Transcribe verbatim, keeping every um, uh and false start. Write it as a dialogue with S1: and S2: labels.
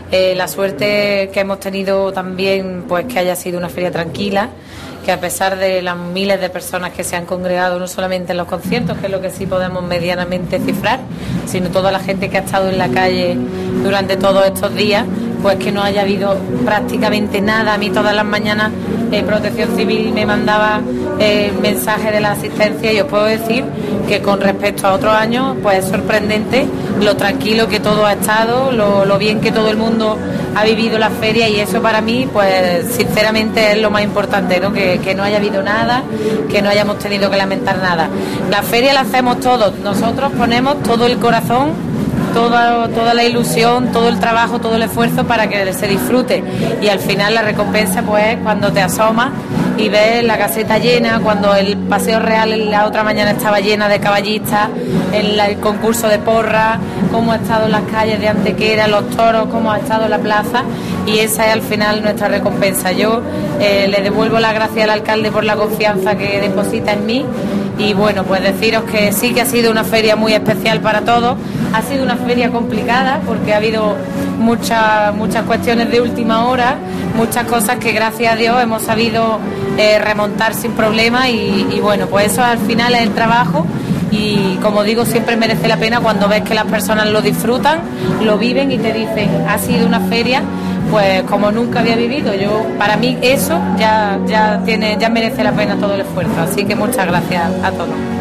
S1: Eh, la suerte que hemos tenido también, pues que haya sido una feria tranquila, que a pesar de las miles de personas que se han congregado, no solamente en los conciertos, que es lo que sí podemos medianamente cifrar, sino toda la gente que ha estado en la calle durante todos estos días, pues que no haya habido prácticamente nada. A mí todas las mañanas eh, Protección Civil me mandaba eh, mensajes de la asistencia y os puedo decir que con respecto a otros años, pues es sorprendente lo tranquilo que todo ha estado, lo, lo bien que todo el mundo ha vivido la feria, y eso para mí, pues sinceramente es lo más importante, ¿no? Que, que no haya habido nada, que no hayamos tenido que lamentar nada. La feria la hacemos todos, nosotros ponemos todo el corazón, toda, toda la ilusión, todo el trabajo, todo el esfuerzo para que se disfrute, y al final la recompensa pues es cuando te asomas y ves la caseta llena, cuando el Paseo Real la otra mañana estaba llena de caballistas, el, el concurso de porra, cómo ha estado en las calles de Antequera, los toros, cómo ha estado la plaza, y esa es al final nuestra recompensa. Yo eh, le devuelvo las gracias al alcalde por la confianza que deposita en mí, y bueno, pues deciros que sí que ha sido una feria muy especial para todos. Ha sido una feria complicada porque ha habido muchas muchas cuestiones de última hora, muchas cosas que gracias a Dios hemos sabido eh, remontar sin problema, y, y bueno, pues eso al final es el trabajo, y como digo, siempre merece la pena cuando ves que las personas lo disfrutan, lo viven y te dicen, ha sido una feria pues como nunca había vivido. Yo, para mí eso ya, ya, tiene, ya merece la pena todo el esfuerzo, así que muchas gracias a todos.